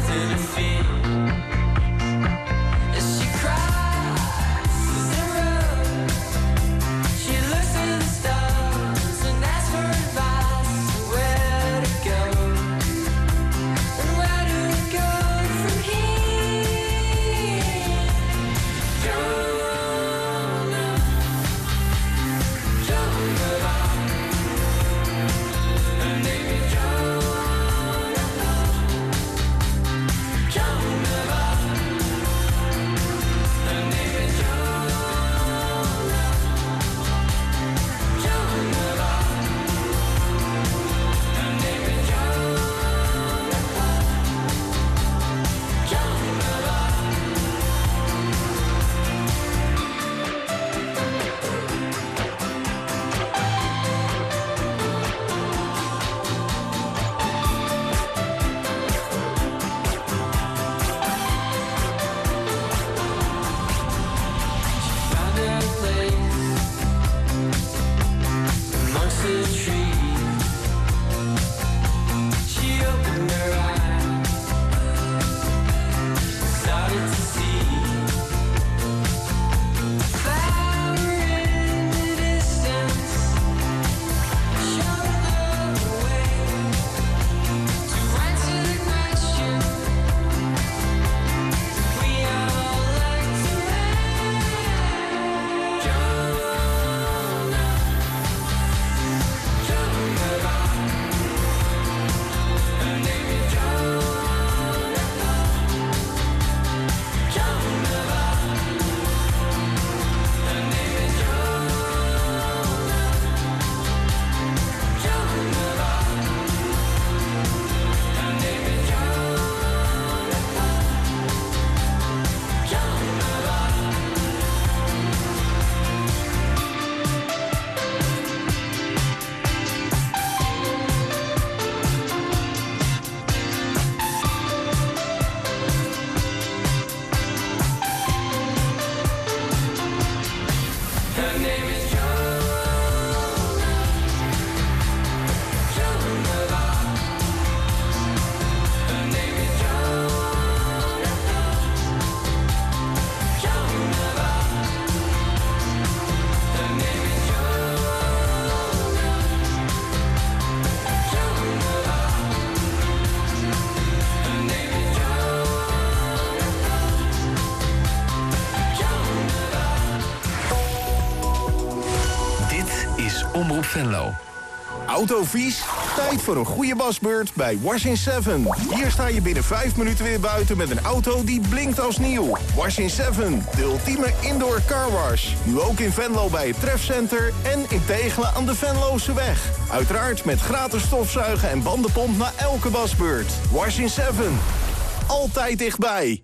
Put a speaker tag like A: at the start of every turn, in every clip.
A: Omroep Venlo. Autovies? Tijd voor een goede wasbeurt bij Wash in 7. Hier sta je binnen 5 minuten weer buiten met een auto die blinkt als nieuw. Wash in 7, de ultieme indoor carwash. Nu ook in Venlo bij het Trefcenter en in Tegelen aan de Venlose weg. Uiteraard met gratis stofzuigen en bandenpomp na elke wasbeurt. Wash in 7. Altijd dichtbij.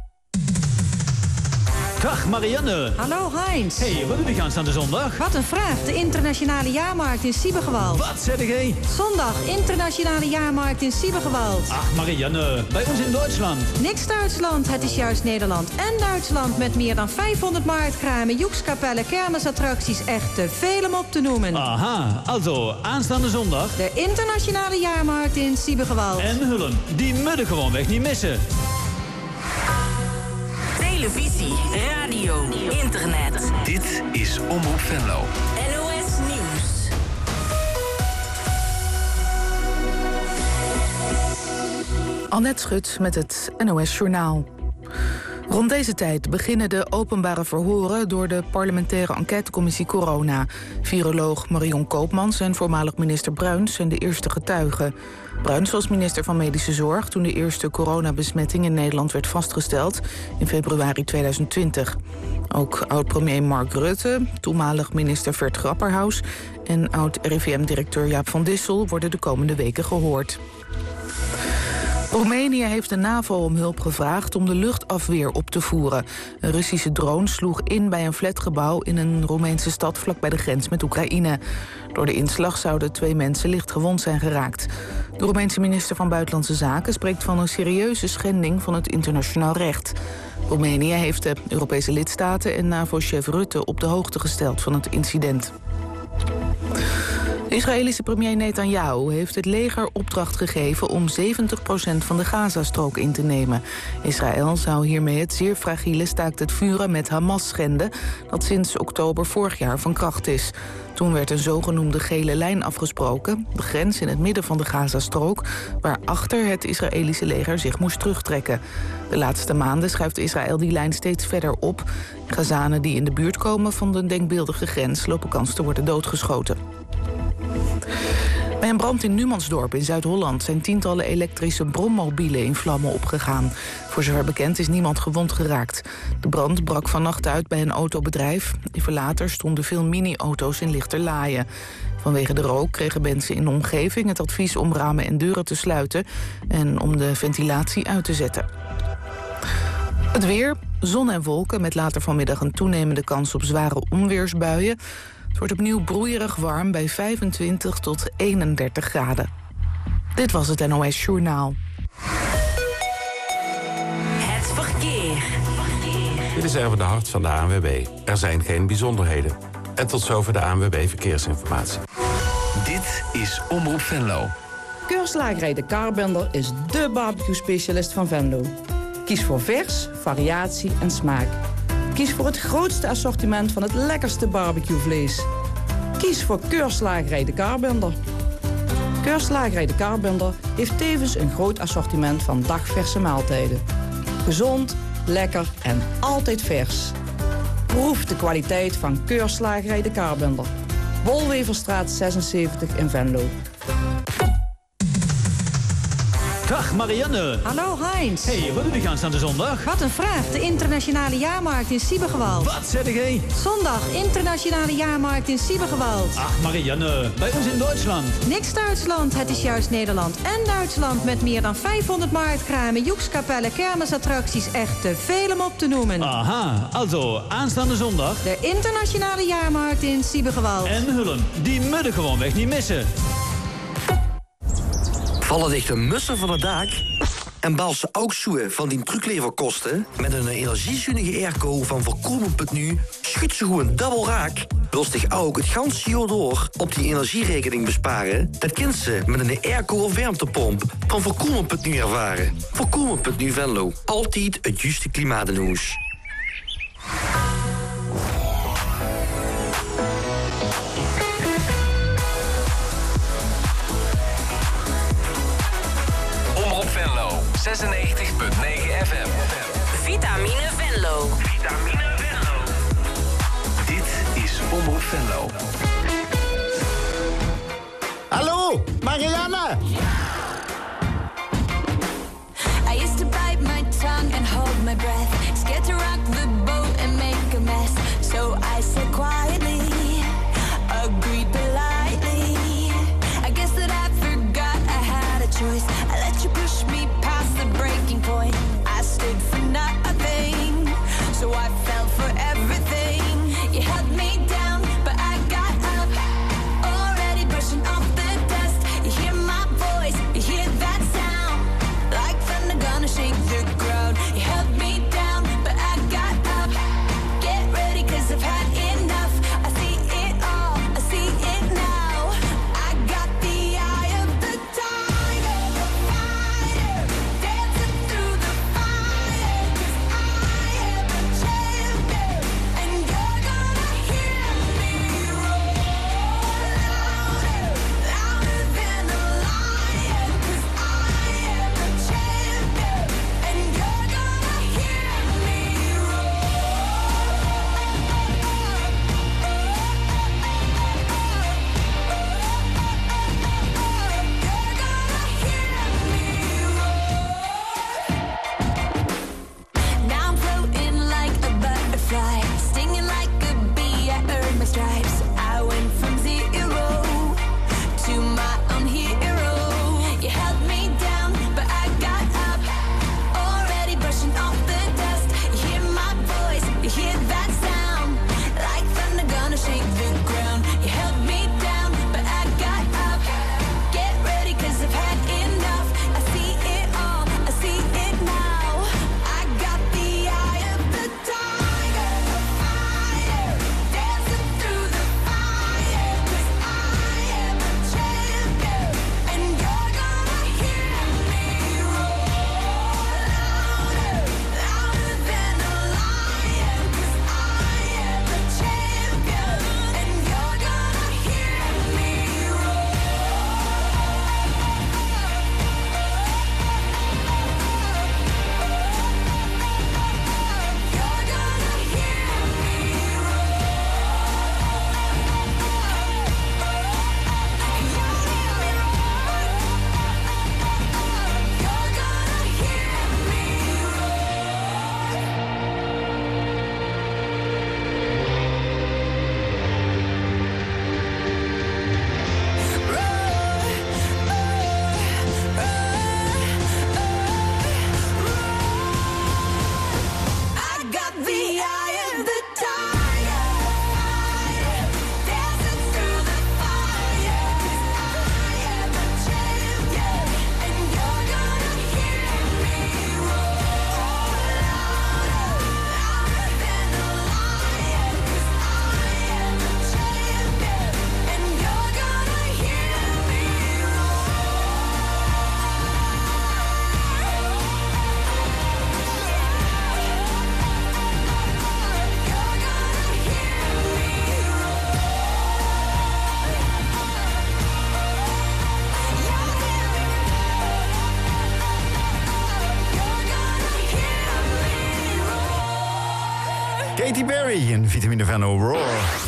B: Dag Marianne.
C: Hallo Heinz.
B: Hey, wat doe je aanstaande zondag?
C: Wat een vraag. De internationale jaarmarkt in Siebergewald.
B: Wat zeg jij?
C: Zondag, internationale jaarmarkt in Siebergewald.
B: Ach Marianne, bij ons in Duitsland.
C: Niks Duitsland, het is juist Nederland en Duitsland met meer dan 500 marktkramen, joekskapellen, kermisattracties. Echt te veel om op te noemen.
B: Aha, also aanstaande zondag.
C: De internationale jaarmarkt in Siebergewald.
B: En Hullen, die mudden gewoon weg niet missen.
D: Televisie, radio, internet.
A: Dit is Omroep Venlo.
D: NOS Nieuws.
E: Annette Schut met het NOS Journaal. Rond deze tijd beginnen de openbare verhoren door de parlementaire enquêtecommissie Corona. Viroloog Marion Koopmans en voormalig minister Bruins zijn de eerste getuigen. Bruins was minister van Medische Zorg toen de eerste coronabesmetting in Nederland werd vastgesteld in februari 2020. Ook oud-premier Mark Rutte, toenmalig minister Vert Grapperhaus en oud-RIVM-directeur Jaap van Dissel worden de komende weken gehoord. Roemenië heeft de NAVO om hulp gevraagd om de luchtafweer op te voeren. Een Russische drone sloeg in bij een flatgebouw in een Roemeense stad vlak bij de grens met Oekraïne. Door de inslag zouden 2 mensen licht gewond zijn geraakt. De Roemeense minister van Buitenlandse Zaken spreekt van een serieuze schending van het internationaal recht. Roemenië heeft de Europese lidstaten en NAVO-chef Rutte op de hoogte gesteld van het incident. De Israëlische premier Netanyahu heeft het leger opdracht gegeven om 70% van de Gazastrook in te nemen. Israël zou hiermee het zeer fragiele staakt het vuren met Hamas schenden, dat sinds oktober vorig jaar van kracht is. Toen werd een zogenoemde gele lijn afgesproken, de grens in het midden van de Gazastrook, waarachter het Israëlische leger zich moest terugtrekken. De laatste maanden schuift Israël die lijn steeds verder op. Gazanen die in de buurt komen van de denkbeeldige grens lopen kans te worden doodgeschoten. Bij een brand in Numansdorp in Zuid-Holland zijn tientallen elektrische brommobielen in vlammen opgegaan. Voor zover bekend is niemand gewond geraakt. De brand brak vannacht uit bij een autobedrijf. Even later stonden veel mini-auto's in lichterlaaien. Vanwege de rook kregen mensen in de omgeving het advies om ramen en deuren te sluiten en om de ventilatie uit te zetten. Het weer, zon en wolken met later vanmiddag een toenemende kans op zware onweersbuien. Het wordt opnieuw broeierig warm bij 25 tot 31 graden. Dit was het NOS Journaal.
D: Het verkeer.
F: Dit is even de hart van de ANWB. Er zijn geen bijzonderheden. En tot zover de ANWB Verkeersinformatie.
A: Dit is Omroep Venlo.
G: Keurslagerij De Karbender is dé barbecue-specialist van Venlo. Kies voor vers, variatie en smaak. Kies voor het grootste assortiment van het lekkerste barbecuevlees. Kies voor Keurslagerij De Karbender. Keurslagerij De Karbender heeft tevens een groot assortiment van dagverse maaltijden. Gezond, lekker en altijd vers. Proef de kwaliteit van Keurslagerij De Karbender. Wolweverstraat 76 in Venlo.
B: Dag Marianne.
C: Hallo Heinz.
B: Hey, wat doe je aanstaande zondag?
C: Wat een vraag. De internationale jaarmarkt in Siebergewald.
B: Wat zeg jij?
C: Zondag, internationale jaarmarkt in Siebergewald.
B: Ach Marianne, bij ons in Duitsland.
C: Niks Duitsland, het is juist Nederland en Duitsland met meer dan 500 marktkramen, joekskapellen, kermisattracties. Echt te veel om op te noemen.
B: Aha, also aanstaande zondag.
C: De internationale jaarmarkt in Siebergewald.
B: En Hullen, die moeten gewoon weg niet missen.
H: Vallen dicht een mussen van het dak? En bals ze ook zoe van die trucleverkosten? Met een energiezuinige airco van Voorkomen.nu schudt ze gewoon dubbel raak. Wil zich ook het ganse jaar door op die energierekening besparen? Dat kunt ze met een airco of warmtepomp van Voorkomen.nu ervaren. Voorkomen.nu Venlo. Altijd het juiste klimaat in huis.
A: Venlo, 96.9 FM.
D: Vitamine Venlo.
A: Vitamine Venlo. Dit is Omroep Venlo.
I: Hallo, Marianne!
J: I used to bite my tongue and hold my breath, scared to rock the boat and make a mess. So I said quietly, agreed politely. I guess that I forgot I had a choice. I let you push me past the breaking point. I stood for nothing, so I fell for everything. You held me down, but I got up, already brushing off the dust. You hear my voice, you
K: Katy Perry in Vitamine Venlo. Roar.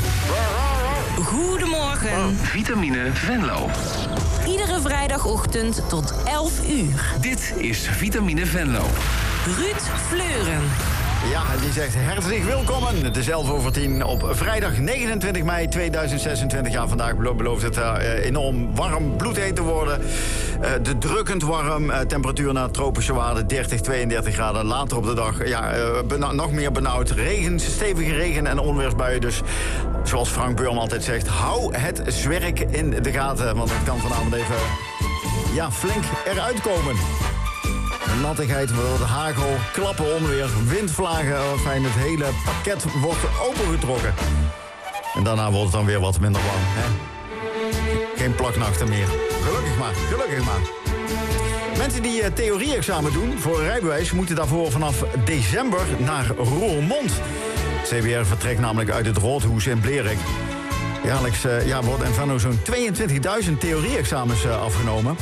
D: Goedemorgen.
L: Vitamine Venlo.
D: Iedere vrijdagochtend tot 11 uur.
L: Dit is Vitamine Venlo.
D: Ruud Fleuren.
K: Ja, die zegt hartelijk welkom. Het is 11:10 op vrijdag 29 mei 2026. Ja, vandaag belooft het enorm warm, bloedheet te worden. De drukkend warm, temperatuur naar tropische waarden 30, 32 graden. Later op de dag, nog meer benauwd. Regen, stevige regen en onweersbuien. Dus zoals Frank Beurm altijd zegt, hou het zwerk in de gaten. Want het kan vanavond even flink eruit komen. Nattigheid, de hagel, klappen, onweer, windvlagen. Fijn, het hele pakket wordt opengetrokken. En daarna wordt het dan weer wat minder warm. Hè? Geen plaknachten meer. Gelukkig maar. Mensen die theorie-examen doen voor een rijbewijs moeten daarvoor vanaf december naar Roermond. CBR vertrekt namelijk uit het Roodhoes in Blerik. Jaarlijks wordt in Venlo zo'n 22.000 theorie-examens afgenomen.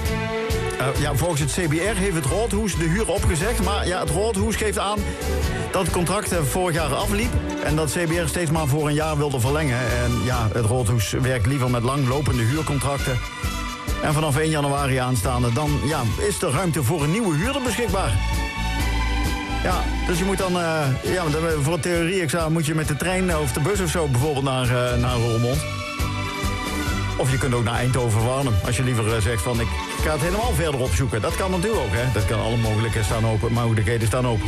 K: Volgens het CBR heeft het Roodhoes de huur opgezegd. Maar het Roodhoes geeft aan dat het contract vorig jaar afliep. En dat CBR steeds maar voor een jaar wilde verlengen. En het Roodhoes werkt liever met langlopende huurcontracten. En vanaf 1 januari aanstaande dan is er ruimte voor een nieuwe huurder beschikbaar. Ja, dus je moet dan... voor het theorie-examen moet je met de trein of de bus of zo bijvoorbeeld naar Roermond. Of je kunt ook naar Eindhoven warnen. Als je liever zegt van ik ga het helemaal verder opzoeken. Dat kan natuurlijk ook, hè. Dat kan, alle mogelijkheden staan open.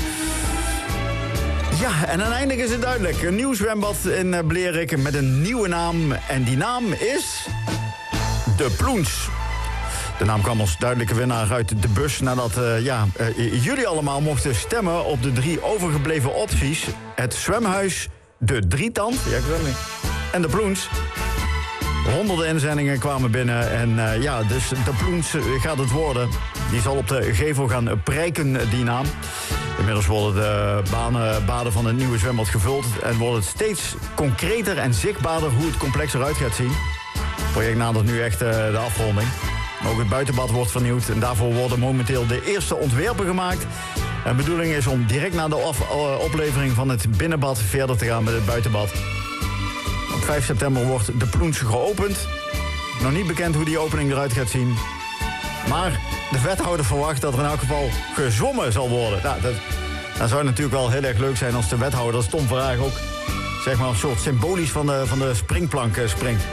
K: Ja, en uiteindelijk is het duidelijk. Een nieuw zwembad in Blerik met een nieuwe naam. En die naam is... De Ploens. De naam kwam als duidelijke winnaar uit de bus nadat jullie allemaal mochten stemmen op de 3 overgebleven opties. Het zwemhuis, de Drietand, en de Ploens. Honderden inzendingen kwamen binnen en dus de Ploens gaat het worden. Die zal op de gevel gaan prijken, die naam. Inmiddels worden de baden van het nieuwe zwembad gevuld en wordt het steeds concreter en zichtbaarder hoe het complex eruit gaat zien. Het project nadert nu echt de afronding. Ook het buitenbad wordt vernieuwd en daarvoor worden momenteel de eerste ontwerpen gemaakt. De bedoeling is om direct na de oplevering van het binnenbad verder te gaan met het buitenbad. Op 5 september wordt de Ploens geopend. Nog niet bekend hoe die opening eruit gaat zien. Maar de wethouder verwacht dat er in elk geval gezwommen zal worden. Nou, dat zou natuurlijk wel heel erg leuk zijn als de wethouder Tom Verhaag ook zeg maar een soort symbolisch van de springplank springt.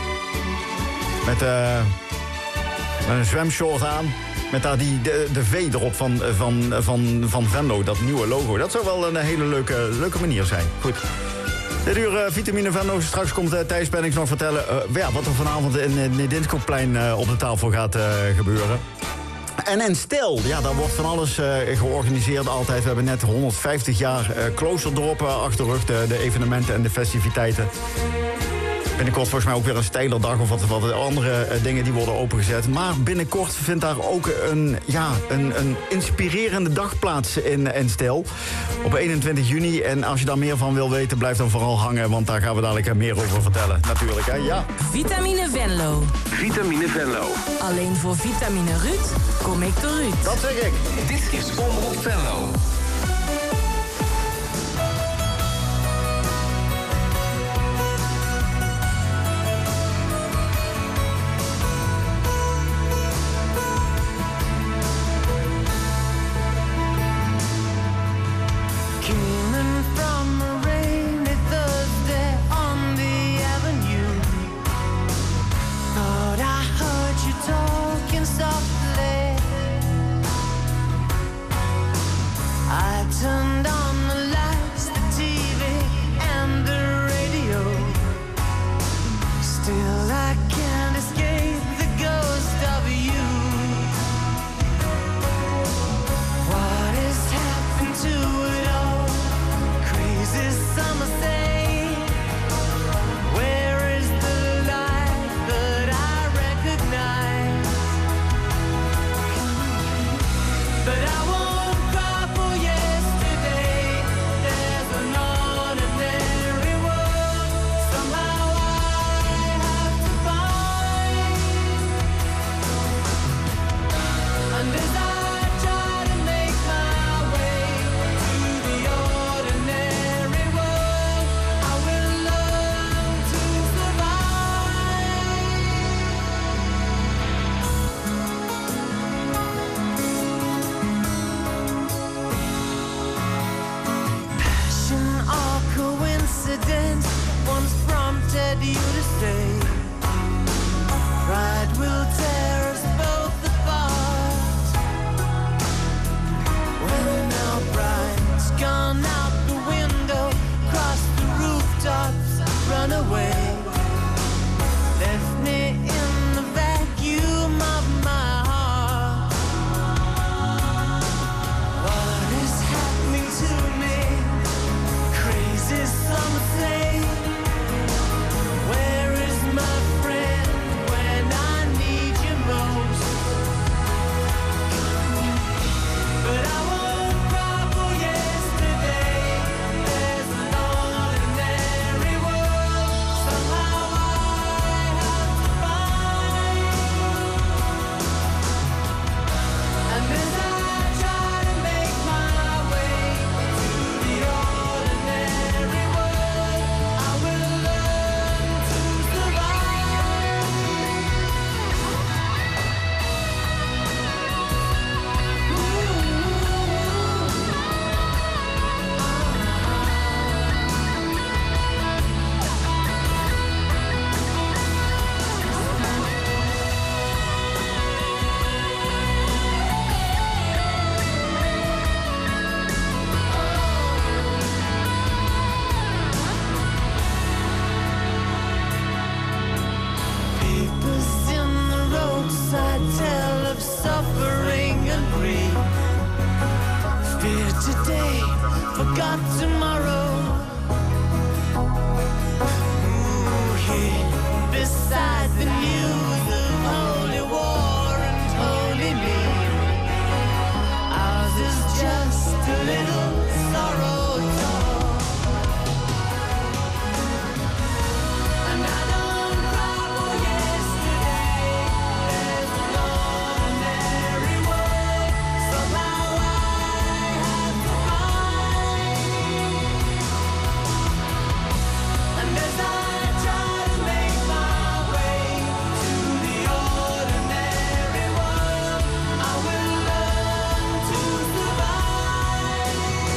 K: Met een zwemshort aan. Met daar de V erop van Venlo, dat nieuwe logo. Dat zou wel een hele leuke manier zijn. Goed. Dit uur Vitamine Venlo. Straks komt Thijs Pennings nog vertellen wat er vanavond in het Dinskoplein op de tafel gaat gebeuren. En in Stel, daar wordt van alles georganiseerd altijd. We hebben net 150 jaar Kloosterdorp achter de rug, de evenementen en de festiviteiten. Binnenkort volgens mij ook weer een steilerdag of wat andere dingen die worden opengezet. Maar binnenkort vindt daar ook een inspirerende dag plaats in Stel. Op 21 juni. En als je daar meer van wil weten, blijf dan vooral hangen. Want daar gaan we dadelijk meer over vertellen. Natuurlijk, hè? Ja.
D: Vitamine Venlo.
L: Vitamine Venlo.
D: Alleen voor Vitamine Ruud kom ik door Ruud.
K: Dat zeg ik.
L: Dit is Omroep Venlo.
J: I
M: forgot tomorrow. Ooh, yeah. Besides the news of holy war and holy me, ours is just a little sorrow talk. And I don't cry for yesterday. There's an ordinary world. Somehow I have to find. And as I try to make my way to the ordinary world, I will learn to survive.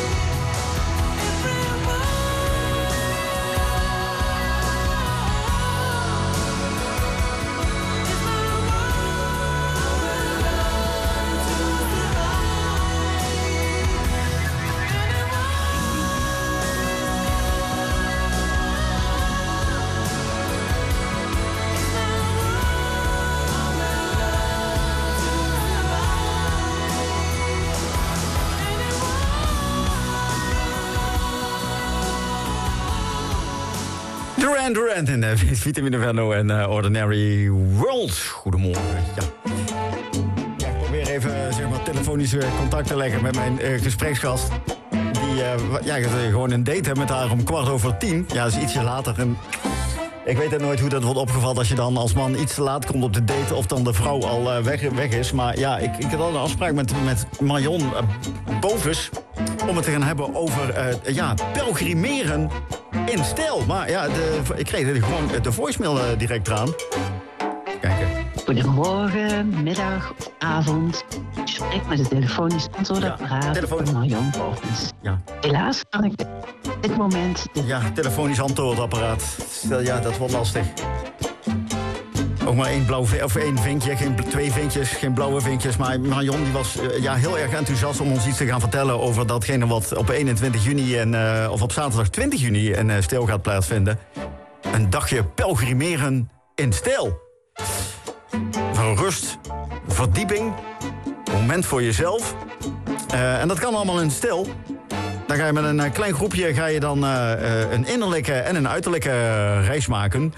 K: Duran in Vitamine Venlo en Ordinary World. Goedemorgen. Ja. Ik probeer even zeg maar, telefonisch contact te leggen met mijn gespreksgast. Die gewoon een date heeft met haar om 10:15. Ja, dat is ietsje later. En ik weet het nooit hoe dat wordt opgevat als je dan als man iets te laat komt op de date of dan de vrouw al weg is. Maar ja, ik had al een afspraak met Marion Bovens om het te gaan hebben over pelgrimeren in stijl. Maar ja, ik kreeg gewoon de voicemail direct eraan. Kijken.
N: Goedemorgen, middag of avond. Ik spreek met het telefonisch antwoordapparaat van Marion Bovens.
K: Ja.
N: Helaas kan ik op dit moment...
K: Ja, telefonisch antwoordapparaat. Ja, dat wordt lastig. Ook maar één vinkje, twee vinkjes, geen blauwe vinkjes. Maar Marion die was heel erg enthousiast om ons iets te gaan vertellen over datgene wat op 21 juni of op zaterdag 20 juni in Stijl gaat plaatsvinden. Een dagje pelgrimeren in stijl. Van rust, verdieping, moment voor jezelf. En dat kan allemaal in stijl. Dan ga je met een klein groepje een innerlijke en een uiterlijke reis maken.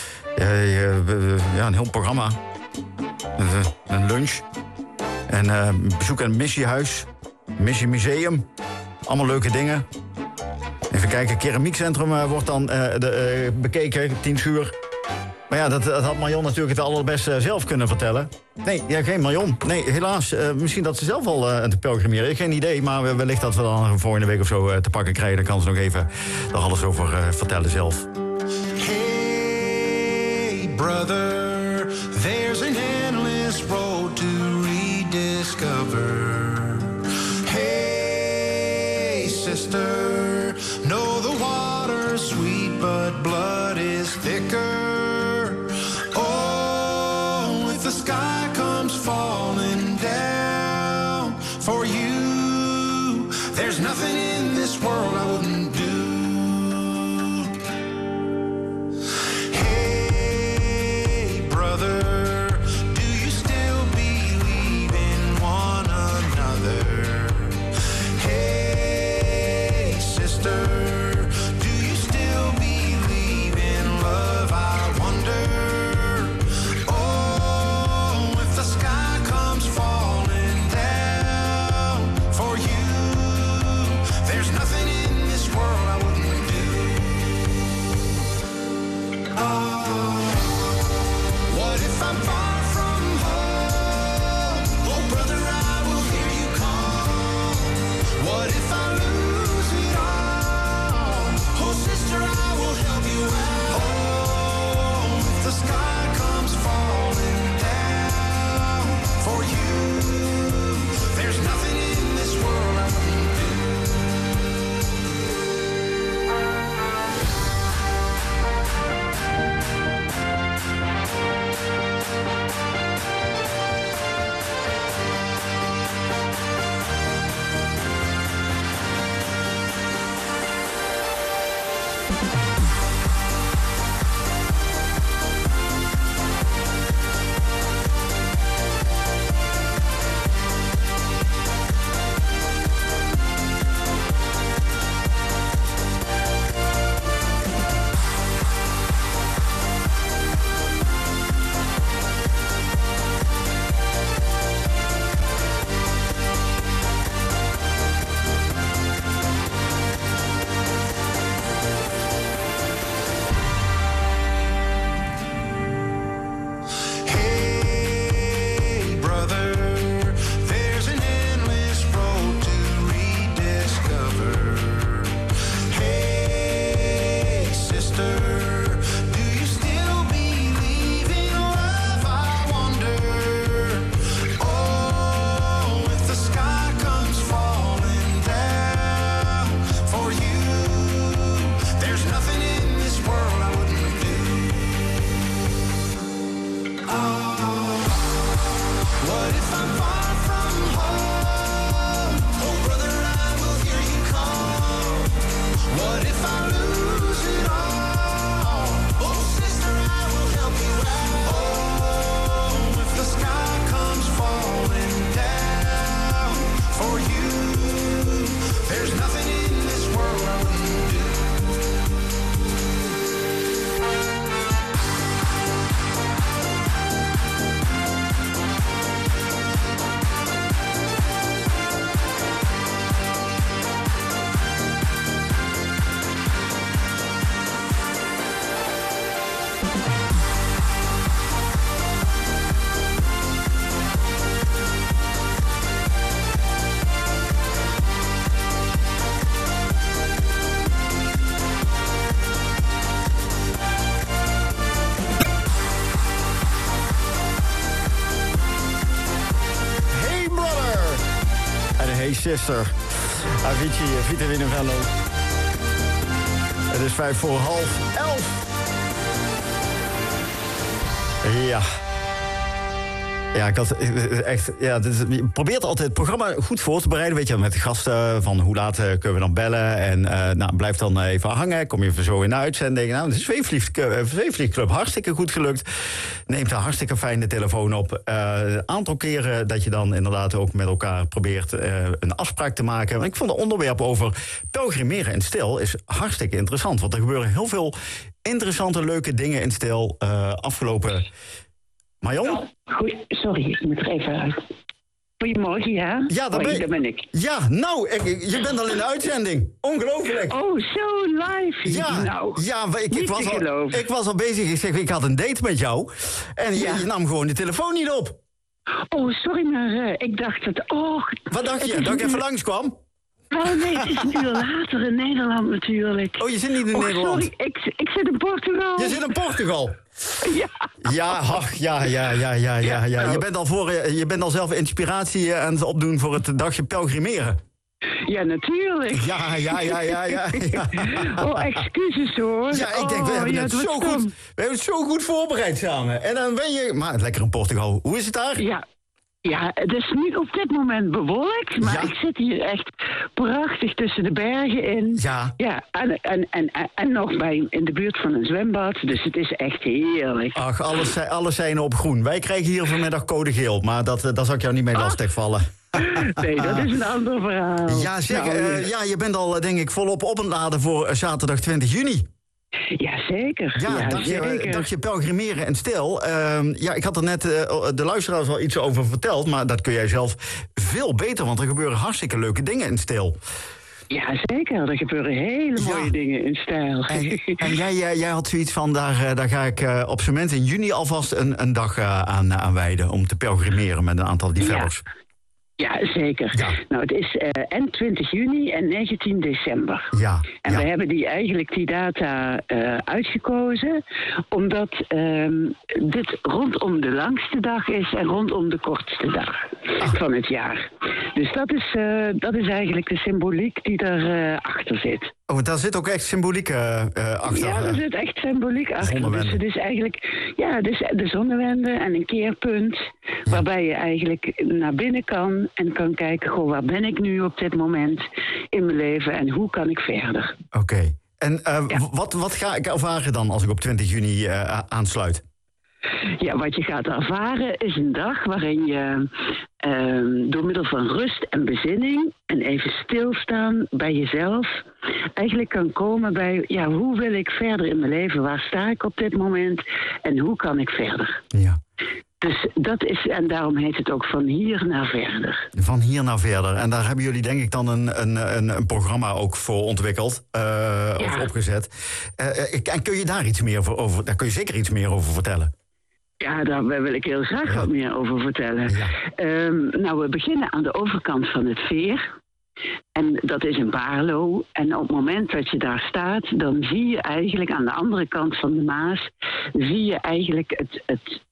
K: Een heel programma. Een lunch. En bezoek aan een missiehuis. Missiemuseum. Allemaal leuke dingen. Even kijken, keramiekcentrum wordt dan bekeken, 10 uur. Maar ja, dat had Marion natuurlijk het allerbeste zelf kunnen vertellen. Nee, geen Marion. Nee, helaas. Misschien dat ze zelf al aan het pelgrimeren. Geen idee, maar wellicht dat we dan volgende week of zo te pakken krijgen. Dan kan ze nog even daar alles over vertellen zelf.
O: Brother, there's an endless road to rediscover. Hey, sister, know the water's sweet, but blood is thicker. Oh, if the sky comes falling down for you, there's nothing in this world I wouldn't do. There's nothing in this world
K: My Sister. Avicii, Vita Minevello. Het is 11:05. Ja. Ja, ik had echt. Ja, je probeert altijd het programma goed voor te bereiden. Weet je, met de gasten van hoe laat kunnen we dan bellen. En blijf dan even hangen. Kom je zo in de uitzending. Nou, de Zweefvliegclub, hartstikke goed gelukt. Neemt een hartstikke fijne telefoon op. Een aantal keren dat je dan inderdaad ook met elkaar probeert een afspraak te maken. Maar ik vond het onderwerp over pelgrimeren in Stil is hartstikke interessant. Want er gebeuren heel veel interessante, leuke dingen in Stil afgelopen. Marion?
N: Sorry, ik moet er even uit. Goedemorgen, ja?
K: Ja, daar ben ik. Ja, nou, je bent al in de uitzending. Ongelooflijk.
N: Oh, zo live.
K: Ja,
N: nou,
K: ja ik was al bezig. Ik zeg, ik had een date met jou. En je nam gewoon de telefoon niet op.
N: Oh, sorry, maar ik dacht het...
K: Wat dacht je? Dat ik even langskwam?
N: Oh nee, het is een uur later in Nederland natuurlijk.
K: Oh, je zit niet in Nederland?
N: Sorry, ik zit in Portugal.
K: Je zit in Portugal?
N: Ja.
K: Ja. Je bent al zelf inspiratie aan het opdoen voor het dagje pelgrimeren.
N: Ja, natuurlijk.
K: Ja.
N: Oh, excuses hoor.
K: Ja, ik denk, we hebben het zo goed voorbereid samen. En dan ben je... Maar lekker in Portugal. Hoe is het daar?
N: Ja, het is nu op dit moment bewolkt, maar ik zit hier echt prachtig tussen de bergen in.
K: Ja.
N: Ja, en nog in de buurt van een zwembad, dus het is echt heerlijk.
K: Ach, alles zijn op groen. Wij krijgen hier vanmiddag code geel, maar daar zal ik jou niet mee lastigvallen.
N: Nee, dat is een ander verhaal.
K: Ja, zeg, je bent al, denk ik, volop op het laden voor zaterdag 20 juni.
N: Ja, zeker.
K: Ja, dagje pelgrimeren in Stil. Ik had er net de luisteraars al iets over verteld, maar dat kun jij zelf veel beter, want er gebeuren hartstikke leuke dingen in Stil.
N: Ja, zeker. Er gebeuren hele mooie dingen in Stijl.
K: En jij had zoiets van, daar ga ik op zijn minst in juni alvast een dag aan wijden om te pelgrimeren met een aantal developers.
N: Ja, zeker. Ja. Nou, het is en 20 juni en 19 december.
K: Ja.
N: En we hebben die data uitgekozen, omdat dit rondom de langste dag is en rondom de kortste dag van het jaar. Dus dat is eigenlijk de symboliek die erachter zit.
K: Oh, daar zit ook echt symboliek achter.
N: Ja, er zit echt symboliek achter. Dus het is eigenlijk de zonnewende en een keerpunt, waarbij je eigenlijk naar binnen kan en kan kijken, goh, waar ben ik nu op dit moment in mijn leven en hoe kan ik verder?
K: Oké. En wat ga ik ervaren dan als ik op 20 juni aansluit?
N: Ja, wat je gaat ervaren is een dag waarin je door middel van rust en bezinning en even stilstaan bij jezelf eigenlijk kan komen bij, hoe wil ik verder in mijn leven? Waar sta ik op dit moment? En hoe kan ik verder?
K: Ja.
N: Dus dat is, en daarom heet het ook van hier naar verder.
K: Van hier naar verder. En daar hebben jullie denk ik dan een programma ook voor ontwikkeld, of opgezet. En kun je daar iets meer over, daar kun je zeker iets meer over vertellen?
N: Ja, daar wil ik heel graag wat meer over vertellen. Ja. We beginnen aan de overkant van het veer. En dat is in Baarlo. En op het moment dat je daar staat, dan zie je eigenlijk aan de andere kant van de Maas, zie je eigenlijk het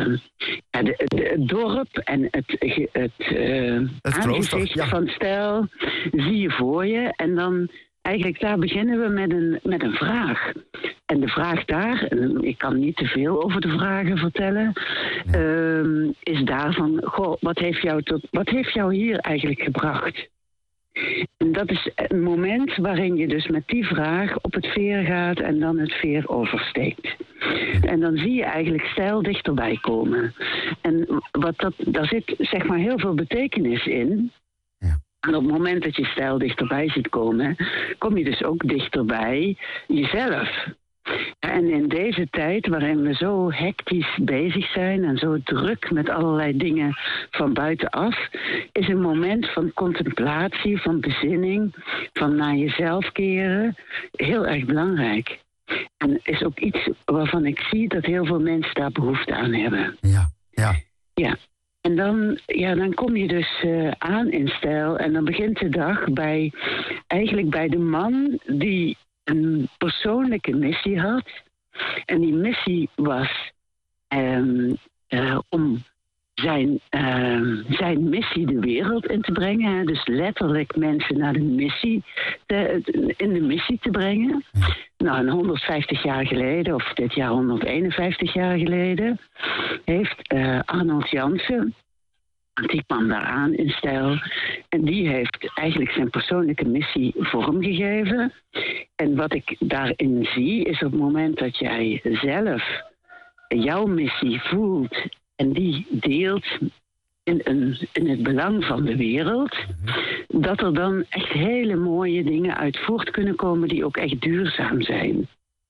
N: dorp en het aangezicht van Stijl zie je voor je. En dan eigenlijk daar beginnen we met een vraag. En de vraag daar, en ik kan niet te veel over de vragen vertellen, is daarvan, goh, wat heeft jou hier eigenlijk gebracht? En dat is een moment waarin je dus met die vraag op het veer gaat en dan het veer oversteekt. En dan zie je eigenlijk Stijl dichterbij komen. En daar zit zeg maar heel veel betekenis in. En op het moment dat je Stijl dichterbij ziet komen, kom je dus ook dichterbij jezelf. En in deze tijd waarin we zo hectisch bezig zijn en zo druk met allerlei dingen van buitenaf, is een moment van contemplatie, van bezinning, van naar jezelf keren heel erg belangrijk. En is ook iets waarvan ik zie dat heel veel mensen daar behoefte aan hebben. Ja. En dan kom je dus aan in Stijl en dan begint de dag bij de man die een persoonlijke missie had. En die missie was om zijn missie de wereld in te brengen. Hè? Dus letterlijk mensen naar in de missie te brengen. Nou, en 150 jaar geleden, of dit jaar 151 jaar geleden, heeft Arnold Janssen, die kwam daar aan in stijl. En die heeft eigenlijk zijn persoonlijke missie vormgegeven. En wat ik daarin zie, is op het moment dat jij zelf jouw missie voelt en die deelt in het belang van de wereld, dat er dan echt hele mooie dingen uit voort kunnen komen die ook echt duurzaam zijn.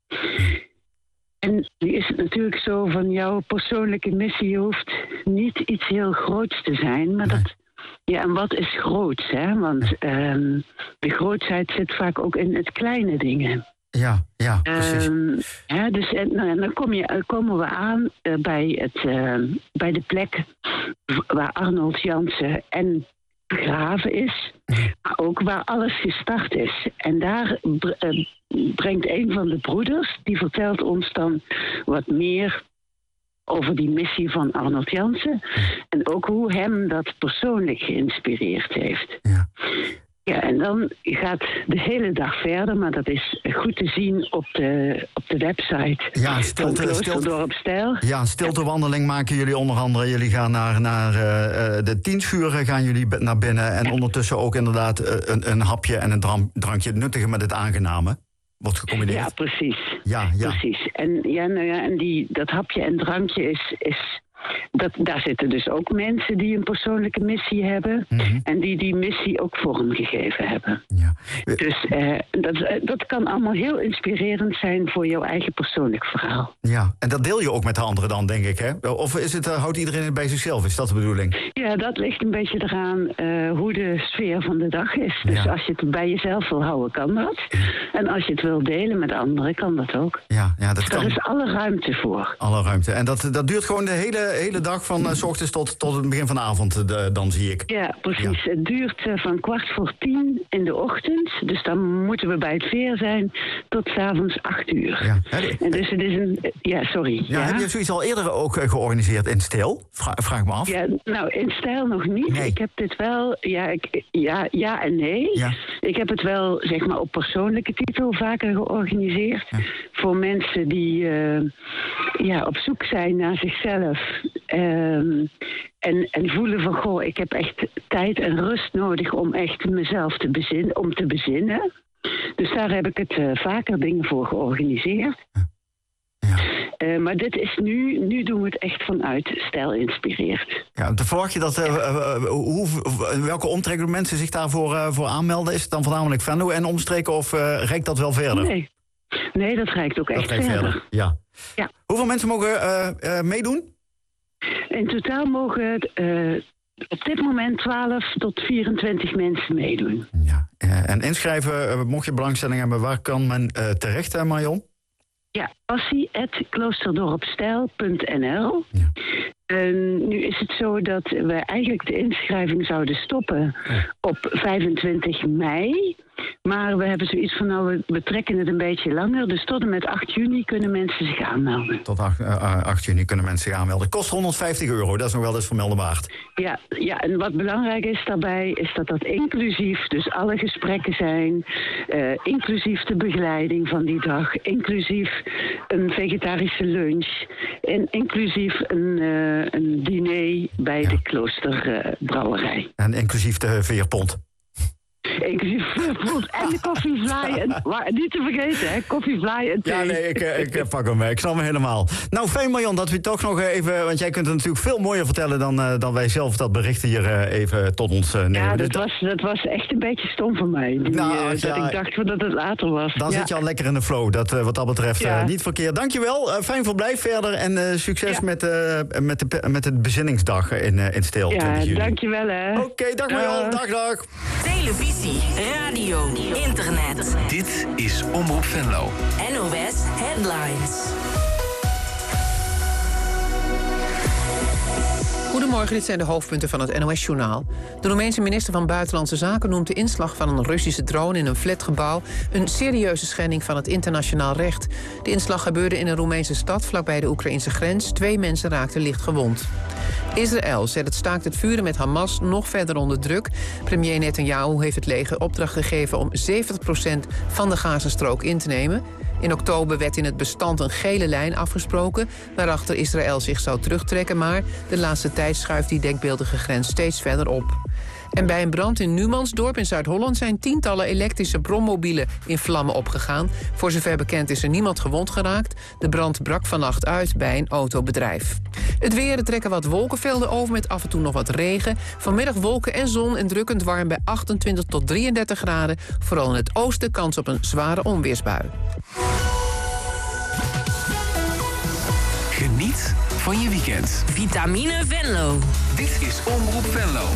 N: En nu is het natuurlijk zo van jouw persoonlijke missie hoeft niet iets heel groots te zijn, maar dat... Ja, en wat is groots, hè? Want de grootsheid zit vaak ook in het kleine dingen.
K: Ja, precies.
N: Dus dan komen we aan bij de plek waar Arnold Janssen en begraven is, maar ook waar alles gestart is. En daar brengt een van de broeders, die vertelt ons dan wat meer over die missie van Arnold Janssen en ook hoe hem dat persoonlijk geïnspireerd heeft. Ja, en dan gaat de hele dag verder, maar dat is goed te zien op de website van Kloosterdorp Stijl.
K: Ja, een stiltewandeling maken jullie onder andere. Jullie gaan naar de 10 schuren gaan jullie naar binnen en ondertussen ook inderdaad een hapje en een drankje, het nuttige met het aangename. Wordt gecombineerd.
N: Ja, precies.
K: Ja.
N: Precies. En dat hapje en drankje is daar zitten dus ook mensen die een persoonlijke missie hebben en die missie ook vormgegeven hebben. Ja. Dus dat kan allemaal heel inspirerend zijn voor jouw eigen persoonlijk verhaal.
K: Ja, en dat deel je ook met de anderen dan, denk ik, hè? Of houdt iedereen het bij zichzelf? Is dat de bedoeling?
N: Ja, dat ligt een beetje eraan hoe de sfeer van de dag is. Dus als je het bij jezelf wil houden, kan dat. En als je het wil delen met anderen, kan dat ook.
K: Ja,
N: dus daar is alle ruimte voor.
K: Alle ruimte. En dat duurt gewoon de hele dag van 's ochtends tot het begin van de avond, dan zie ik.
N: Ja, precies. Ja. Het duurt van 9:15 in de ochtend. Dus dan moeten we bij het veer zijn tot 's avonds 8:00. Ja. En dus het is een... Ja, sorry.
K: Ja, heb je zoiets al eerder ook georganiseerd in Stijl? Vraag me af.
N: Ja, nou, in Stijl nog niet. Nee. Ik heb dit wel... Ja en nee. Ja. Ik heb het wel, zeg maar, op persoonlijke titel vaker georganiseerd. Ja. Voor mensen die op zoek zijn naar zichzelf. En voelen van, goh, ik heb echt tijd en rust nodig om echt mezelf te bezinnen. Dus daar heb ik het vaker dingen voor georganiseerd. Ja. Maar dit is nu doen we het echt vanuit Stijl inspireert.
K: Ja, verwacht je dat, welke omtrek mensen zich daarvoor voor aanmelden? Is het dan voornamelijk Venlo en omstreken of reikt dat wel verder?
N: Nee, dat reikt ook echt verder.
K: Ja. Hoeveel mensen mogen meedoen?
N: In totaal mogen op dit moment 12 tot 24 mensen meedoen.
K: Ja. En inschrijven, mocht je belangstelling hebben, waar kan men terecht, Marion?
N: Ja, passie@kloosterdorpstijl.nl. Ja. Nu is het zo dat we eigenlijk de inschrijving zouden stoppen op 25 mei. Maar we hebben zoiets van, we trekken het een beetje langer. Dus tot en met 8 juni kunnen mensen zich aanmelden.
K: Tot 8 juni kunnen mensen zich aanmelden. Kost €150, dat is nog wel eens vermelden waard.
N: Ja, en wat belangrijk is daarbij, is dat inclusief dus alle gesprekken zijn. Inclusief de begeleiding van die dag. Inclusief een vegetarische lunch. En inclusief een diner bij de kloosterbrouwerij.
K: En inclusief de veerpont.
N: Inclusief veerpont en de koffievlaai. Niet te vergeten, hè, koffievlaai en thee.
K: Ja, nee, ik pak hem mee. Ik snap hem helemaal. Nou, fijn Marion, dat we toch nog even... Want jij kunt het natuurlijk veel mooier vertellen dan wij zelf dat bericht hier even tot ons nemen.
N: Ja, dat was echt een beetje stom van mij. Ik dacht dat het later was.
K: Dan zit je al lekker in de flow, wat dat betreft niet verkeerd. Dankjewel, fijn verblijf verder en succes met het bezinningsdag in Stijl.
N: Ja, dankjewel hè.
K: Oké, dag Marion, dag.
D: Televisie, radio, internet.
L: Dit is Omroep Venlo.
D: NOS Headlines.
P: Goedemorgen, dit zijn de hoofdpunten van het NOS-journaal. De Roemeense minister van Buitenlandse Zaken noemt de inslag van een Russische drone in een flatgebouw een serieuze schending van het internationaal recht. De inslag gebeurde in een Roemeense stad vlakbij de Oekraïnse grens. 2 mensen raakten licht gewond. Israël zet het staakt het vuren met Hamas nog verder onder druk. Premier Netanyahu heeft het leger opdracht gegeven om 70% van de Gazastrook in te nemen. In oktober werd in het bestand een gele lijn afgesproken, waarachter Israël zich zou terugtrekken, maar de laatste tijd schuift die denkbeeldige grens steeds verder op. En bij een brand in Numansdorp in Zuid-Holland zijn tientallen elektrische brommobielen in vlammen opgegaan. Voor zover bekend is er niemand gewond geraakt. De brand brak vannacht uit bij een autobedrijf. Het weer, er trekken wat wolkenvelden over met af en toe nog wat regen. Vanmiddag wolken en zon en drukkend warm bij 28 tot 33 graden. Vooral in het oosten kans op een zware onweersbui.
L: Geniet van je weekend.
D: Vitamine Venlo.
L: Dit is Omroep Venlo.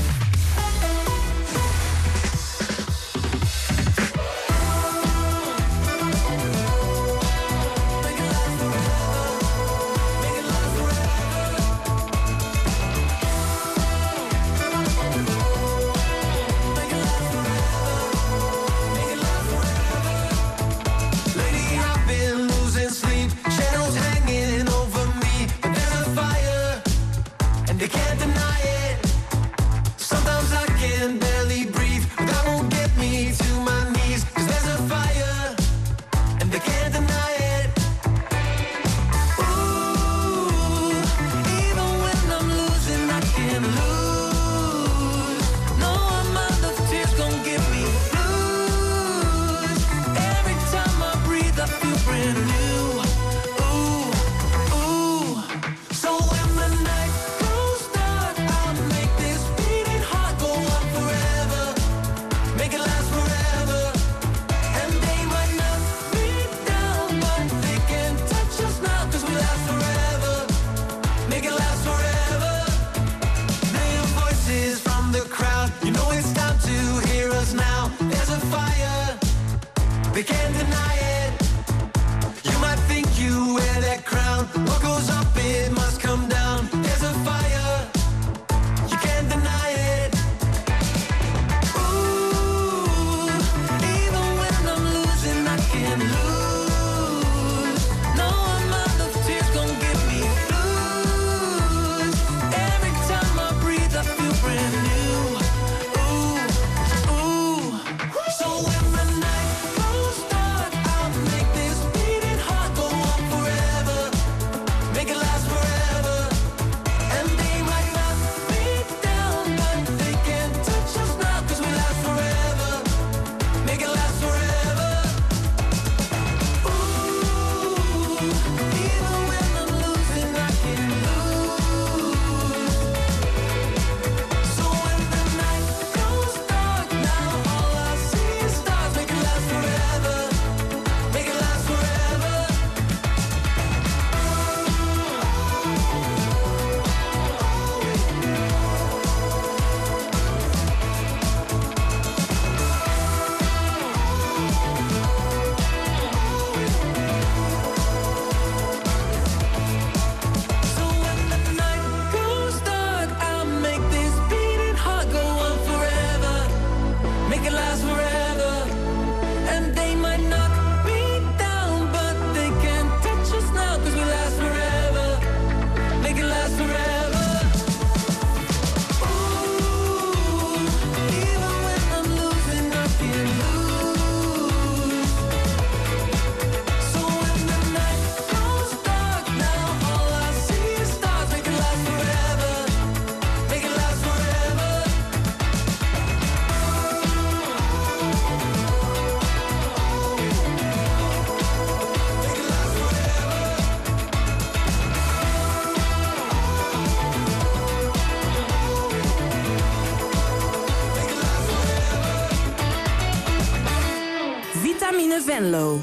D: Vitamine Venlo.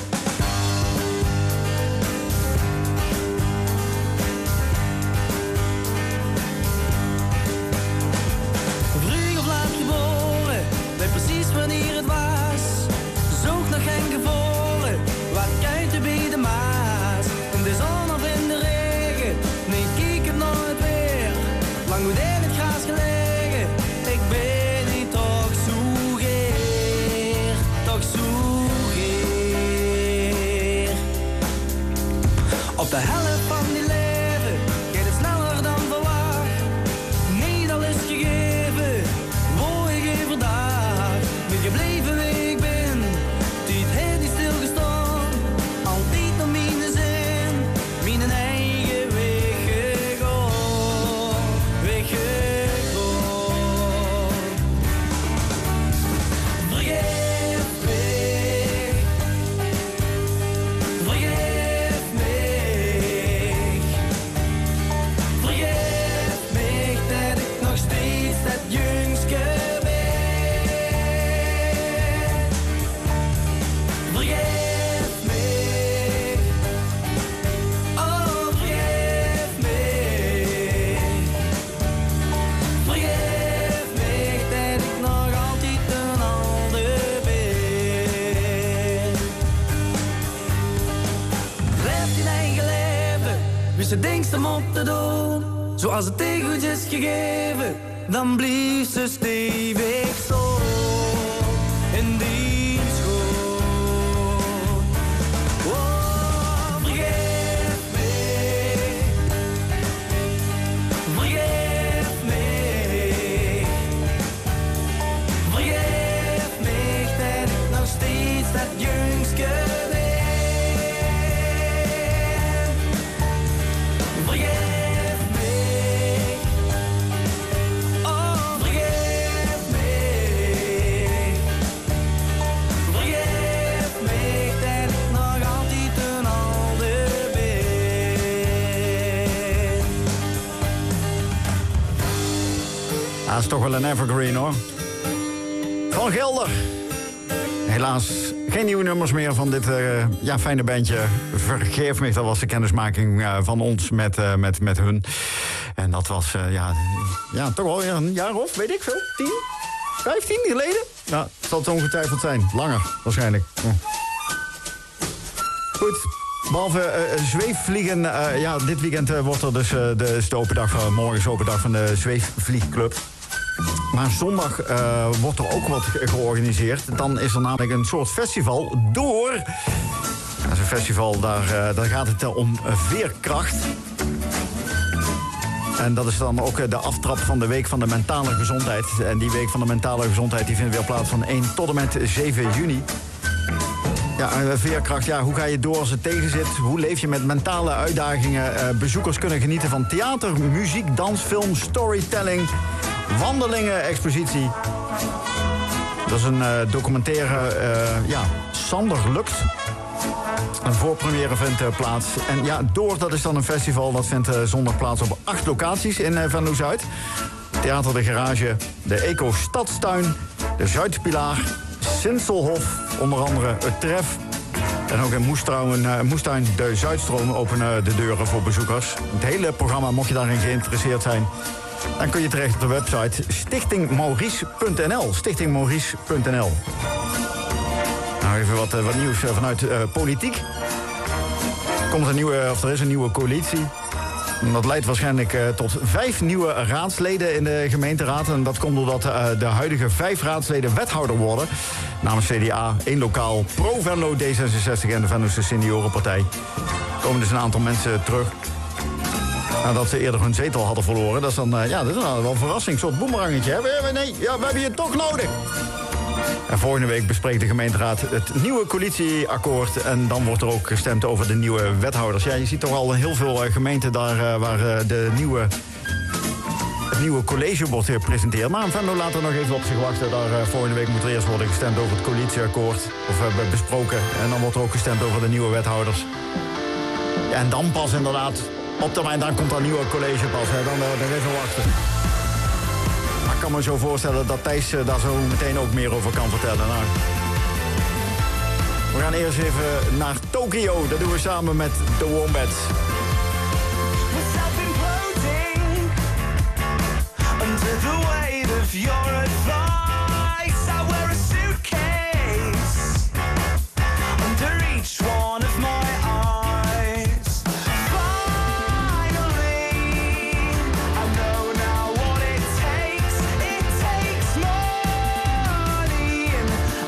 M: Vroeg of laat geboren, weet precies wanneer het was. Zocht naar geen gevoren, wat kuiten bij de Maas. In de zon of in de regen, nee, kijk het nooit weer. op te doen. Zoals het tegeltjes is gegeven, dan blieft ze stevig zo in die schoen. Oh, vergeef me, vergeef me, vergeef me, dat ik nog steeds dat jongske ben. Vergeef me, oh vergeef me, vergeef me, dat ik nog altijd een oude ben.
K: Dat is toch wel een evergreen, hoor. Van Gelder. Helaas geen nieuwe nummers meer van dit fijne bandje. Vergeef me, dat was de kennismaking van ons met hun. En dat was toch wel een jaar of, weet ik veel, 10, 15 geleden? Nou, het zal het ongetwijfeld zijn. Langer, waarschijnlijk. Goed. Behalve zweefvliegen, dit weekend wordt er dus de open dag van, morgen is de open dag van de Zweefvliegclub. Maar zondag wordt er ook wat georganiseerd. Dan is er namelijk een soort festival door. Dat is een festival, daar gaat het om veerkracht. En dat is dan ook de aftrap van de Week van de Mentale Gezondheid. En die Week van de Mentale Gezondheid die vindt weer plaats van 1 tot en met 7 juni. Ja, veerkracht, hoe ga je door als het tegenzit? Hoe leef je met mentale uitdagingen? Bezoekers kunnen genieten van theater, muziek, dans, film, storytelling, wandelingen, expositie. Dat is een documentaire, Sander Lukt. Een voorpremière vindt plaats. En ja, dat is dan een festival dat vindt zondag plaats op 8 locaties in Venlo-Zuid. Theater de Garage, de Eco Stadstuin, de Zuidpilaar, Sinselhof, onder andere het Tref. En ook in Moestuin de Zuidstroom openen de deuren voor bezoekers. Het hele programma, mocht je daarin geïnteresseerd zijn, dan kun je terecht op de website stichtingmaurice.nl. Stichtingmaurice.nl. Nou, even wat nieuws vanuit politiek. Er is een nieuwe coalitie. En dat leidt waarschijnlijk tot 5 nieuwe raadsleden in de gemeenteraad. En dat komt doordat de huidige 5 raadsleden wethouder worden. Namens CDA, 1 lokaal, Pro-Venlo, D66 en de Venlose Seniorenpartij. Er komen dus een aantal mensen terug nadat ze eerder hun zetel hadden verloren. Dat is dan dat is wel een verrassing, een soort boemerangetje. We hebben je toch nodig. En volgende week bespreekt de gemeenteraad het nieuwe coalitieakkoord. En dan wordt er ook gestemd over de nieuwe wethouders. Ja, je ziet toch al heel veel gemeenten daar waar het nieuwe college wordt gepresenteerd. Maar in Venlo laat er nog even op zich wachten. Volgende week moet er eerst worden gestemd over het coalitieakkoord. Of besproken. En dan wordt er ook gestemd over de nieuwe wethouders. Ja, en dan pas inderdaad, op termijn, dan komt dat nieuwe college pas. Dan even wachten. Maar ik kan me zo voorstellen dat Thijs daar zo meteen ook meer over kan vertellen. Nou, we gaan eerst even naar Tokio. Dat doen we samen met The Wombats.
M: Under the weight of your advice, I wear a suitcase under each one of my eyes. Finally, I know now what it takes. It takes money in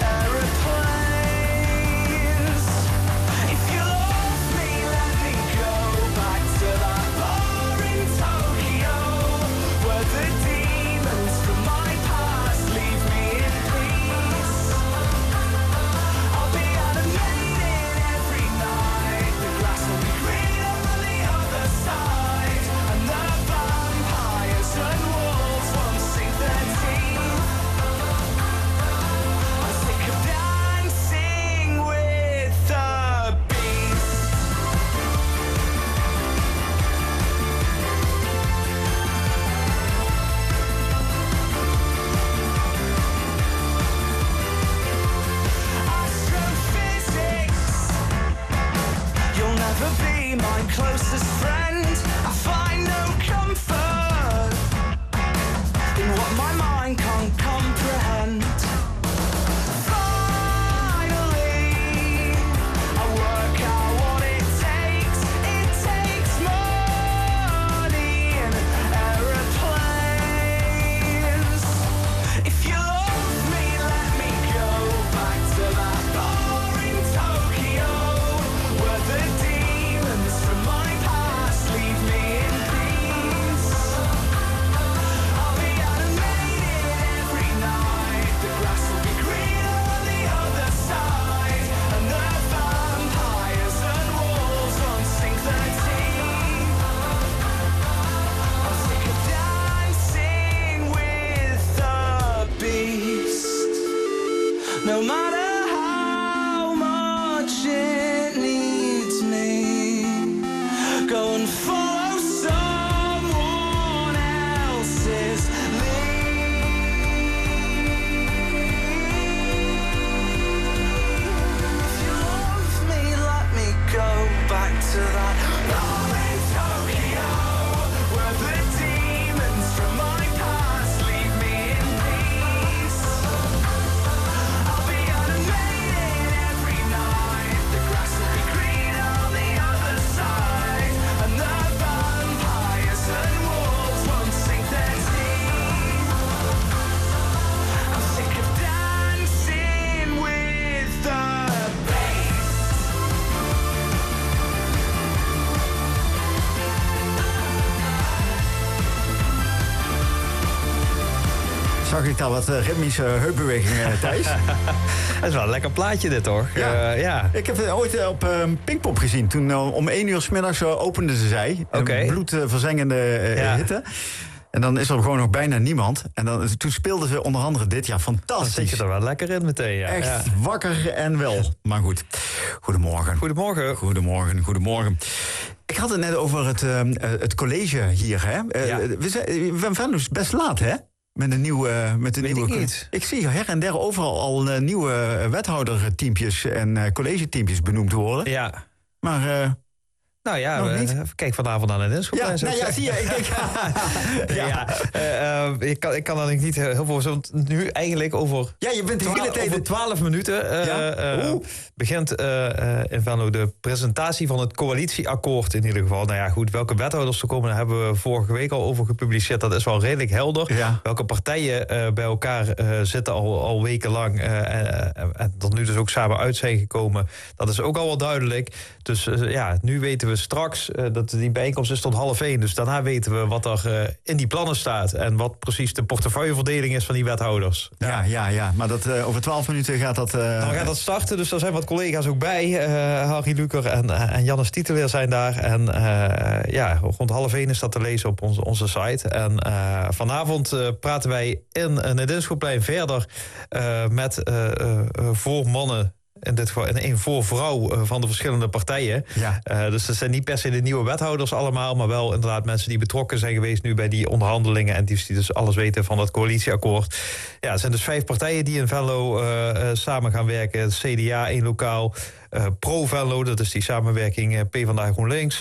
M: aeroplanes. If you love me, let me go back to that bar in Tokyo, where the demons from my past leave me in peace. I'll be animated every night. The grass will be greener on the other side, and the vampires and wolves won't sink their teeth. I'm sick of dancing with the beast. Astrophysics, you'll never be my closest friend. I find no comfort in what my mind can't comprehend. Finally, I work out what it takes. It takes money
K: zag ik daar wat ritmische heupbewegingen, Thijs.
Q: Dat is wel een lekker plaatje dit, toch?
K: Ja. Ik heb het ooit op Pinkpop gezien. Toen om 1 uur 's middags openden ze zij. Een bloedverzengende hitte. En dan is er gewoon nog bijna niemand. En toen speelden ze onder andere dit. Ja, fantastisch.
Q: Dan zit je er wel lekker in meteen. Ja.
K: Echt wakker en wel. Maar goed. Goedemorgen. Goedemorgen. Ik had het net over het college hier. Hè? We zijn dus best laat, hè? Met de nieuwe. Ik zie her en der overal al nieuwe wethouderteampjes en collegeteampjes benoemd worden.
Q: Ja.
K: Maar...
Q: Nou ja, kijk vanavond aan het Inschoplein.
K: Zie je.
Q: Ik kan er niet heel veel... Want nu eigenlijk over...
K: Ja, je bent de hele tijd...
Q: Over 12 minuten begint in Venlo de presentatie van het coalitieakkoord in ieder geval. Nou ja, goed, welke wethouders er komen, daar hebben we vorige week al over gepubliceerd. Dat is wel redelijk helder. Ja. Welke partijen bij elkaar zitten al wekenlang en dat nu dus ook samen uit zijn gekomen. Dat is ook al wel duidelijk. Dus nu weten we straks, dat die bijeenkomst is tot 12:30. Dus daarna weten we wat er in die plannen staat. En wat precies de portefeuilleverdeling is van die wethouders.
K: Ja. Maar over 12 minuten gaat dat...
Q: Dan gaat dat starten, dus daar zijn wat collega's ook bij. Harry Luker en Jannes Tieteleer zijn daar. En rond 12:30 is dat te lezen op onze site. En vanavond praten wij in het Inschoplein verder met voormannen. In dit geval een voor vrouw van de verschillende partijen. Ja. Dus dat zijn niet per se de nieuwe wethouders allemaal, maar wel inderdaad mensen die betrokken zijn geweest nu bij die onderhandelingen en die dus alles weten van dat coalitieakkoord. Ja, er zijn dus 5 partijen die in Venlo samen gaan werken. CDA, 1 lokaal. Pro-Venlo, dat is die samenwerking PvdA GroenLinks.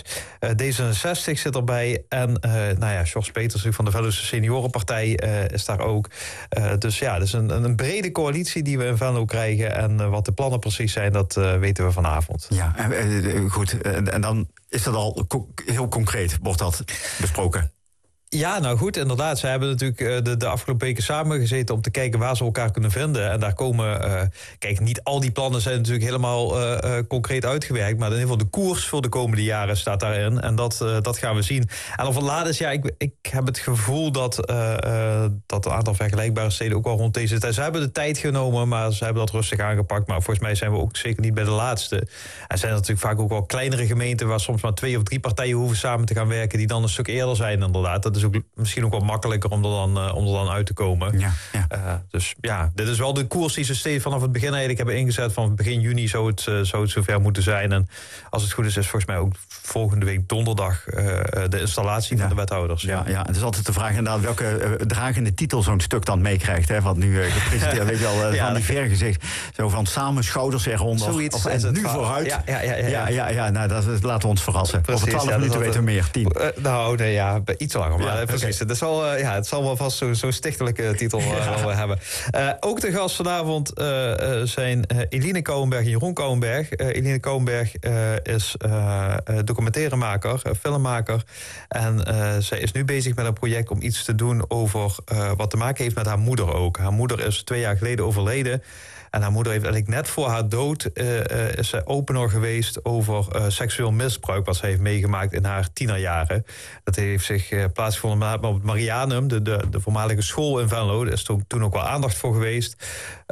Q: D66 zit erbij. En Sjors Peters van de Venlose Seniorenpartij is daar ook. Dus een brede coalitie die we in Venlo krijgen. En wat de plannen precies zijn, dat weten we vanavond.
K: Ja, goed. En dan is dat al heel concreet, wordt dat besproken?
Q: Ja, nou goed, inderdaad. Ze hebben natuurlijk de afgelopen weken samengezeten om te kijken waar ze elkaar kunnen vinden. En daar komen... kijk, niet al die plannen zijn natuurlijk helemaal concreet uitgewerkt. Maar in ieder geval de koers voor de komende jaren staat daarin. En dat gaan we zien. En of het laat is, ik heb het gevoel dat een aantal vergelijkbare steden ook wel rond deze tijd... Ze hebben de tijd genomen, maar ze hebben dat rustig aangepakt. Maar volgens mij zijn we ook zeker niet bij de laatste. Er zijn natuurlijk vaak ook wel kleinere gemeenten waar soms maar 2 of 3 partijen hoeven samen te gaan werken, die dan een stuk eerder zijn inderdaad. Dat is ook misschien ook wel makkelijker om er dan uit te komen. Dus dit is wel de koers die ze steeds vanaf het begin eigenlijk hebben ingezet. Van begin juni zou het zover moeten zijn. En als het goed is volgens mij ook volgende week donderdag de installatie van de wethouders.
K: Ja, het is altijd de vraag inderdaad welke dragende titel zo'n stuk dan meekrijgt. Hè, wat nu gepresenteerd, weet je wel, van die vergezicht. Zo van samen schouders eronder.
Q: Zoiets
K: en nu vooruit. Nou, dat laten we ons verrassen. Precies, over 12 minuten weten we meer. 10.
Q: Iets langer. Maar precies. Het zal wel vast zo'n stichtelijke titel wel hebben. Ook de gast vanavond zijn Eline Kouwenberg en Jeroen Kouwenberg. Eline Kouwenberg is documentairemaker, filmmaker. En zij is nu bezig met een project om iets te doen over wat te maken heeft met haar moeder ook. Haar moeder is 2 jaar geleden overleden. En haar moeder heeft eigenlijk net voor haar dood is zij opener geweest over seksueel misbruik wat zij heeft meegemaakt in haar tienerjaren. Dat heeft zich plaatsgevonden op het Marianum, de voormalige school in Venlo. Daar is toen ook wel aandacht voor geweest.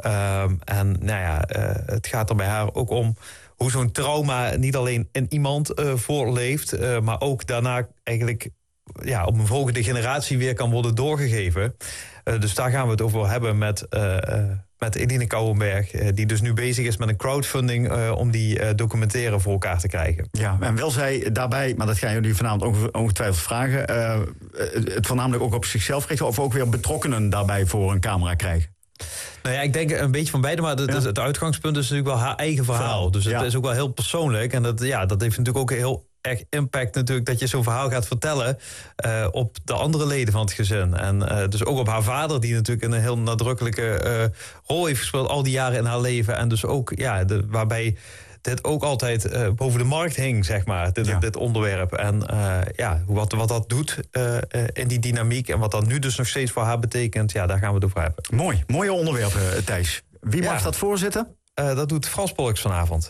Q: Het gaat er bij haar ook om hoe zo'n trauma niet alleen in iemand voorleeft, maar ook daarna eigenlijk op een volgende generatie weer kan worden doorgegeven. Dus daar gaan we het over hebben met Eline Kouwenberg, die dus nu bezig is met een crowdfunding om die documentaire voor elkaar te krijgen. Ja, en wil zij daarbij, maar dat gaan jullie vanavond ongetwijfeld vragen, het voornamelijk ook op zichzelf richten of ook weer betrokkenen daarbij voor een camera krijgen? Nou ja, ik denk een beetje van beide, maar het uitgangspunt is natuurlijk wel haar eigen verhaal. Dus het is ook wel heel persoonlijk en dat heeft natuurlijk ook heel echt impact natuurlijk dat je zo'n verhaal gaat vertellen op de andere leden van het gezin. En dus ook op haar vader, die natuurlijk een heel nadrukkelijke rol heeft gespeeld al die jaren in haar leven. En dus ook, waarbij dit ook altijd boven de markt hing, zeg maar, dit onderwerp. En wat dat doet in die dynamiek en wat dat nu dus nog steeds voor haar betekent, daar gaan we het over hebben. Mooi, mooie onderwerpen, Thijs. Wie mag dat voorzitten? Dat doet Frans Polks vanavond.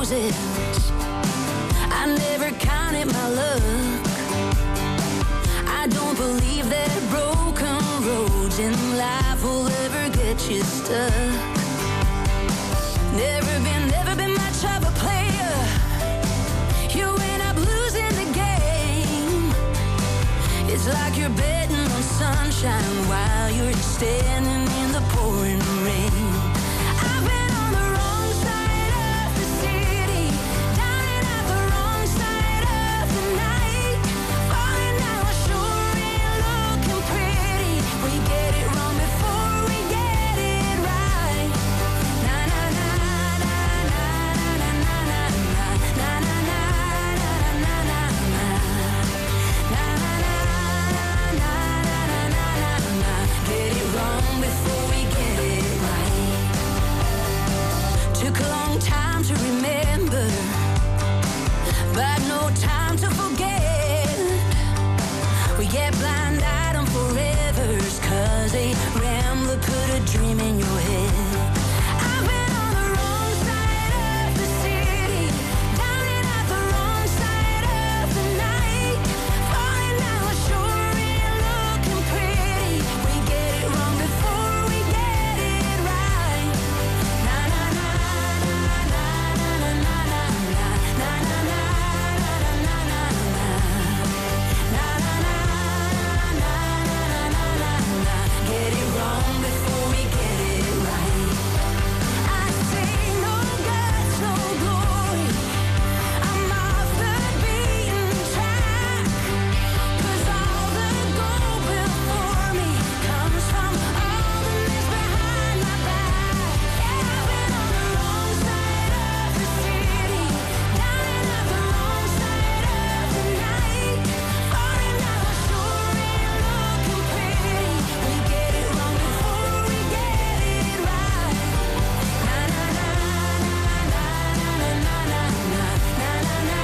J: roses. I never counted my luck. I don't believe that broken roads in life will ever get you stuck. Never been much of a player. You end up losing the game. It's like you're betting on sunshine while you're standing in the pouring rain. I've been on the wrong side of the city, dying at the wrong side of the night. Falling down sure ain't looking pretty. We get it wrong before we get it right. Na na na na na na na na na na na na na na na na. Get it wrong before we get it right. Took a long time to remember, but no time to forget. We get blind-eyed on forevers, 'cause a rambler put a dream in your head. I've been on the wrong side of the city, dying at the wrong side of the night. Falling down sure ain't looking pretty. We get it wrong before we get it right. Na na na na na na na na na na na na na na na na. Na na na na na na na. Get it wrong before we get it right. I say no guts, no glory. I'm off the beaten track. 'Cause all the gold before me comes from all the mess behind my back. Yeah, I've been on the wrong side of the city, dying at the wrong side of the night. Falling down sure ain't looking pretty. We get it wrong before we get it right. Na na na na na na na na na na na na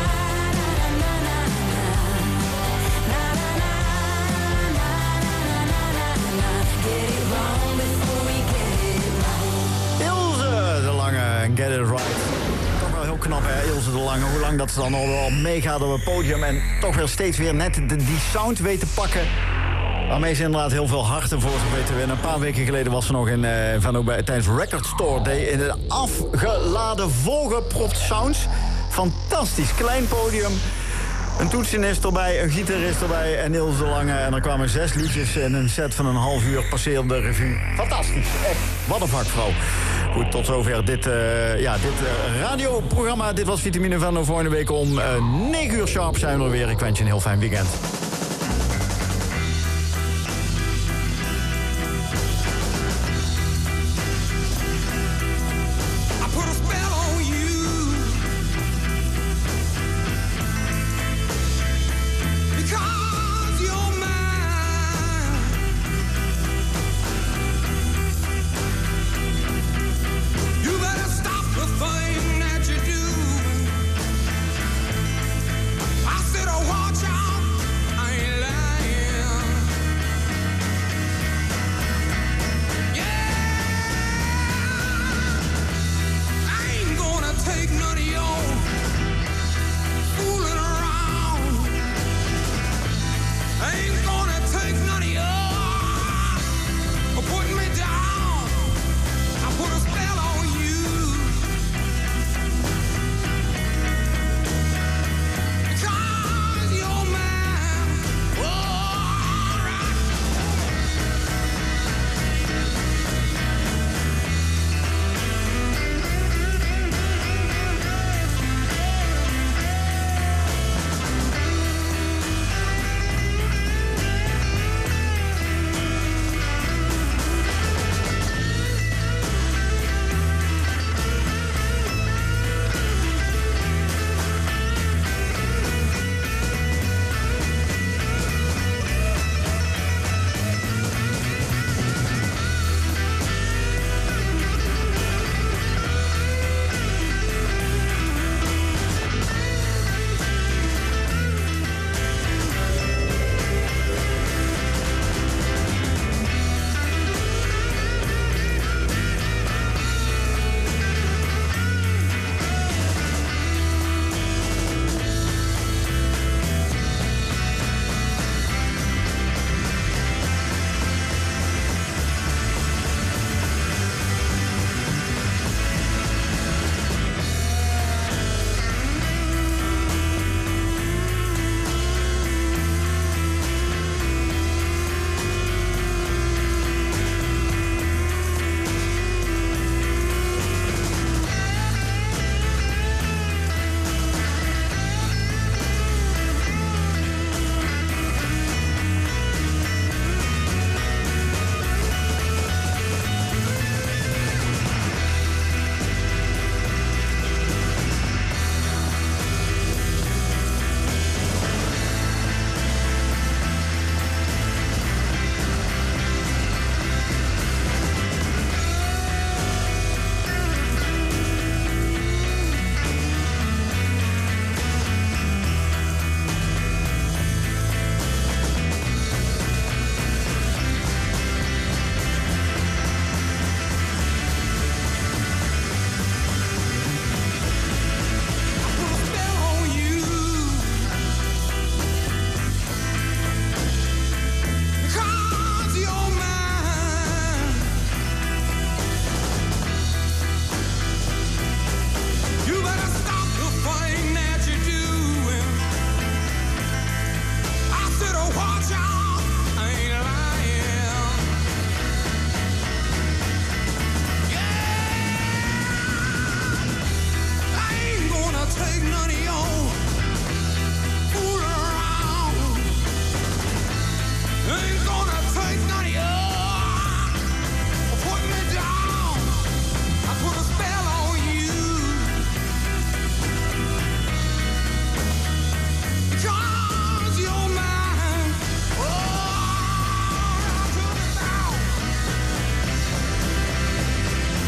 J: na na na. Na na na na na na na. Get it wrong before we get it right.
K: Ilse de Lange, Get It Right. Toch wel heel knap, hè, Ilse de Lange. Hoe lang dat ze dan al wel meegaat op het podium en toch weer steeds weer net die sound weet te pakken. Waarmee ze inderdaad heel veel harten voor zich weet te winnen. Een paar weken geleden was ze nog in tijdens Record Store Day in een afgeladen, volgepropt sounds. Fantastisch, klein podium. Een toetsenist erbij, een gitarist erbij en Ilse de Lange. En er kwamen 6 liedjes in een set van een half uur passeerde de revue. Fantastisch, echt. Wat een vakvrouw. Goed, tot zover dit radioprogramma. Dit was Vitamine Venlo. Volgende week om 9 uur sharp zijn we er weer. Ik wens je een heel fijn weekend.